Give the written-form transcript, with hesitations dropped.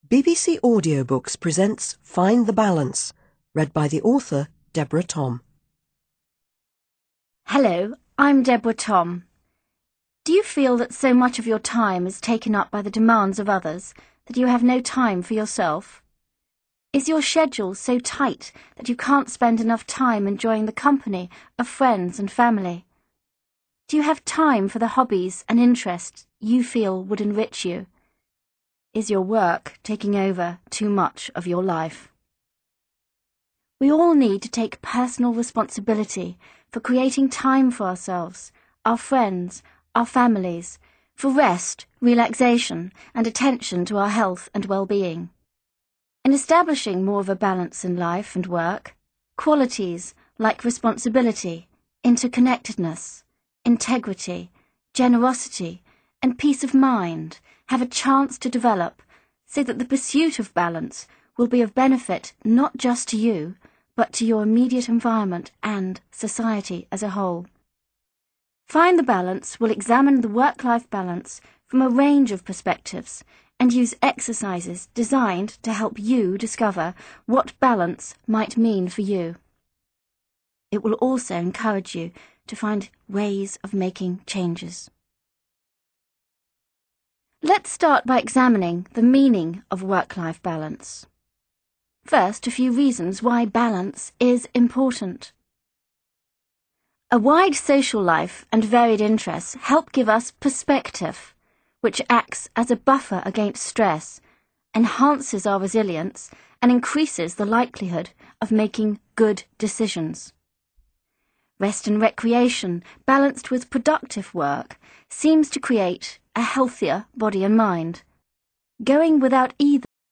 BBC Audiobooks presents Find the Balance, read by the author Deborah Tom. Hello, I'm Deborah Tom. Do you feel that so much of your time is taken up by the demands of others that you have no time for yourself? Is your schedule so tight that you can't spend enough time enjoying the company of friends and family? Do you have time for the hobbies and interests you feel would enrich you? Is your work taking over too much of your life? We all need to take personal responsibility for creating time for ourselves, our friends, our families, for rest, relaxation, and attention to our health and well-being. In establishing more of a balance in life and work, qualities like responsibility, interconnectedness, integrity, generosity, and peace of mind have a chance to develop so that the pursuit of balance will be of benefit not just to you, but to your immediate environment and society as a whole. Find the Balance will examine the work-life balance from a range of perspectives and use exercises designed to help you discover what balance might mean for you. It will also encourage you to find ways of making changes. Let's start by examining the meaning of work-life balance. First, a few reasons why balance is important. A wide social life and varied interests help give us perspective, which acts as a buffer against stress, enhances our resilience, and increases the likelihood of making good decisions. Rest and recreation, balanced with productive work, seems to create a healthier body and mind. Going without either